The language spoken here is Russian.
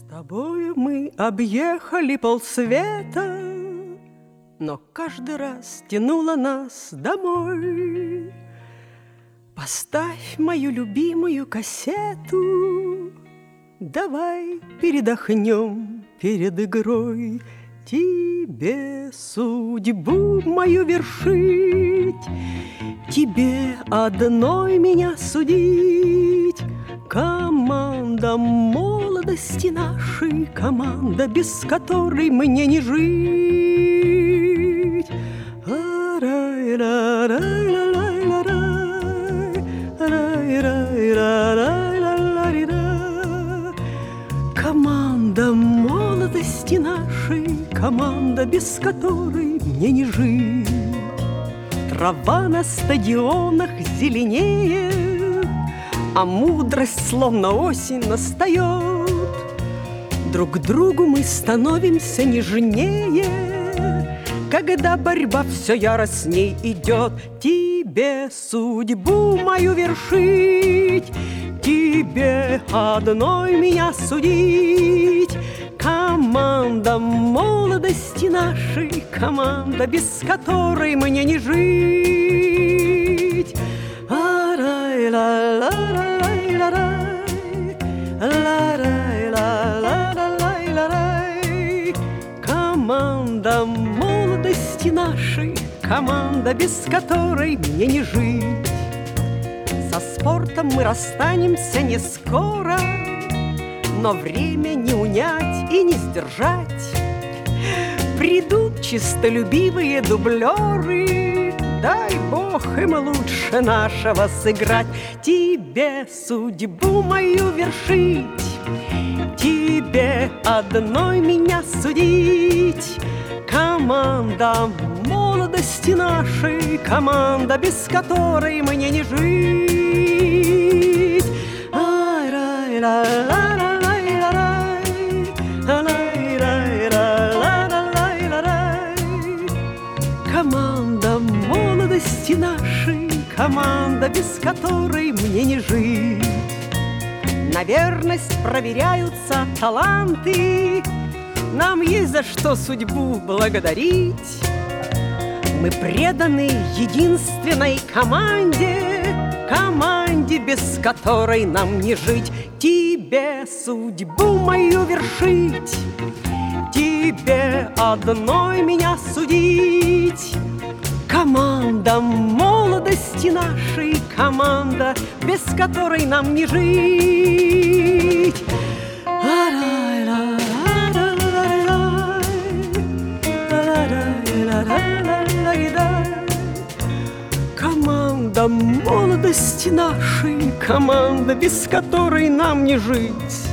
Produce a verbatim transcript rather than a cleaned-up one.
тобою мы объехали полсвета, но каждый раз тянуло нас домой. Поставь мою любимую кассету, давай передохнем перед игрой. Тебе судьбу мою вершить, тебе одной меня судить. Команда молодости нашей, команда, без которой мне не жить. Команда молодости нашей, команда, без которой мне не жить. Трава на стадионах зеленеет, а мудрость, словно осень, настает. Друг к другу мы становимся нежнее, когда борьба все яростней идет. Тебе судьбу мою вершить, тебе одной меня судить. Команда молодости нашей, команда, без которой мне не жить. Команда молодости нашей, команда, без которой мне не жить. Со спортом мы расстанемся не скоро, но время не унять и не сдержать. Придут чистолюбивые дублеры, дай Бог им лучше нашего сыграть. Тебе судьбу мою вершить, тебе одной меня судить. Команда молодости нашей, команда, без которой мне не жить. Команда молодости нашей, команда, без которой мне не жить. На верность проверяются таланты, нам есть за что судьбу благодарить. Мы преданы единственной команде, команде, без которой нам не жить. Тебе судьбу мою вершить, тебе одной меня судить. Команда молодости нашей, команда, без которой нам не жить. Команда молодости нашей, команда, без которой нам не жить.